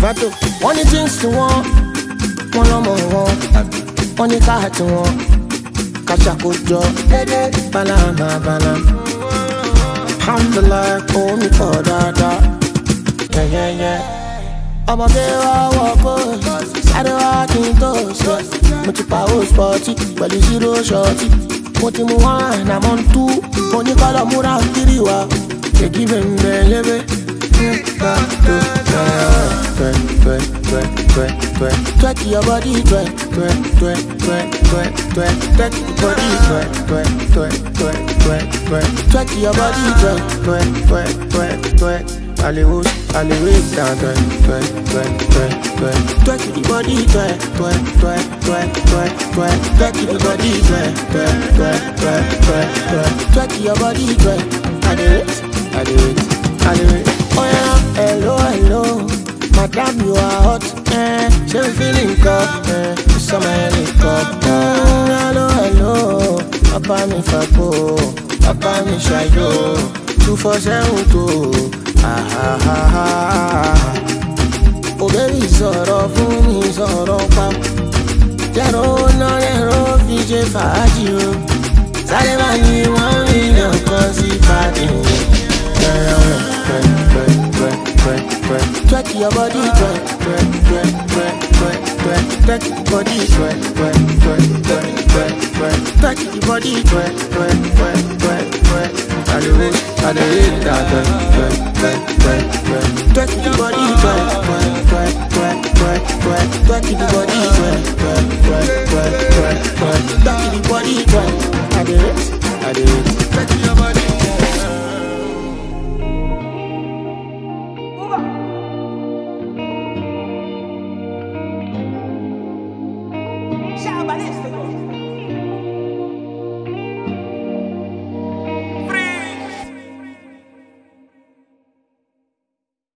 Mato, one things to one more, one car to one. Kachakojo, Banana. Alhamdulillah, call me for dada. Yeah. I'm a girl, walk I don't walk in those. Much power sporty, but you zero shorty. Motimu one, I'm on two. Money color mura kiriwa. They give him the twerk your body, twerk your body, twerk. Hollywood, down, twerk the body, twerk the body, twerk your body, twerk. I do it. Oh yeah, hello, madam, you are hot, she feeling cold, summer hello, papa mi fapo, papa mi shayo, 247 too. Oh baby, sọ̀rọ̀ fún mi, sọ̀rọ̀ pa. Jẹ́rọ náà lẹ́rọ fi ṣe fàájì o. Sáré bá ní 1 million kan sí pàdé. Twerk your body, twerk your body, twerk your body, I do it that twerk your body, twerk your body,